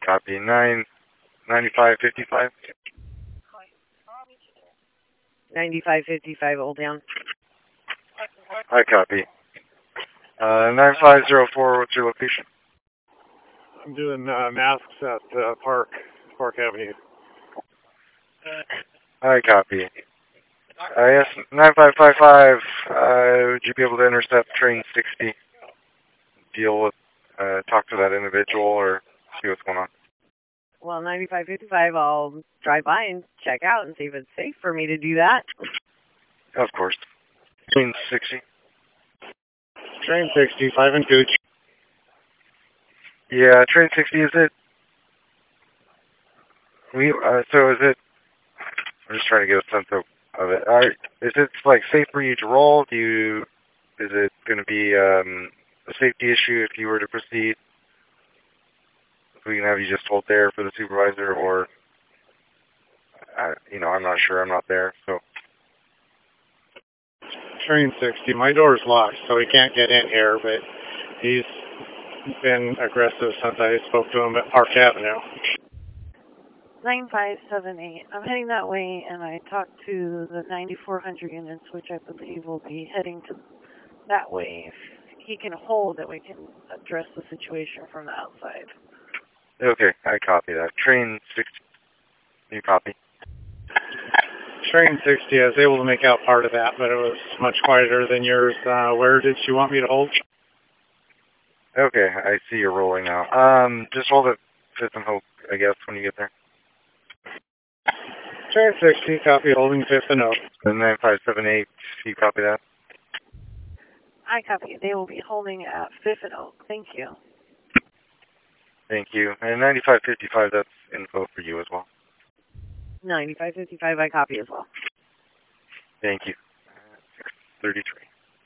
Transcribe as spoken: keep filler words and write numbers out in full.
copy. Nine ninety-five fifty-five. ninety-five fifty-five Old Town. I copy. Uh, nine five zero four, what's your location? I'm doing uh, masks at uh, Park, Park Avenue. I copy. Uh, yes, nine five five five, uh, would you be able to intercept train sixty? Deal with, uh, talk to that individual or see what's going on? Well, ninety-five fifty-five, I'll drive by and check out and see if it's safe for me to do that. Of course. Train sixty. Train sixty, five and Cooch. Yeah, train sixty, is it? We, uh, so is it, I'm just trying to get a sense of, of it. Are, is it, like, safe for you to roll? Do you, is it going to be um, a safety issue if you were to proceed? If we can have you just hold there for the supervisor, or, uh, you know, I'm not sure. I'm not there, so. Train sixty, my door's locked, so he can't get in here, but he's been aggressive since I spoke to him at Park Avenue. nine five seven eight. I'm heading that way, and I talked to the ninety-four hundred units, which I believe will be heading to that way. If he can hold, that we can address the situation from the outside. Okay, I copy that. Train sixty, you copy? Train sixty, I was able to make out part of that, but it was much quieter than yours. Uh, where did she want me to hold? Okay, I see you're rolling now. Um, just hold it Fifth and Hope, I guess, when you get there. Train sixty, copy holding Fifth and Oak. And nine five seven eight, you copy that? I copy. They will be holding at Fifth and Oak. Thank you. Thank you. And ninety-five fifty-five, that's info for you as well. ninety-five fifty-five, I copy as well. Thank you. six thirty-three.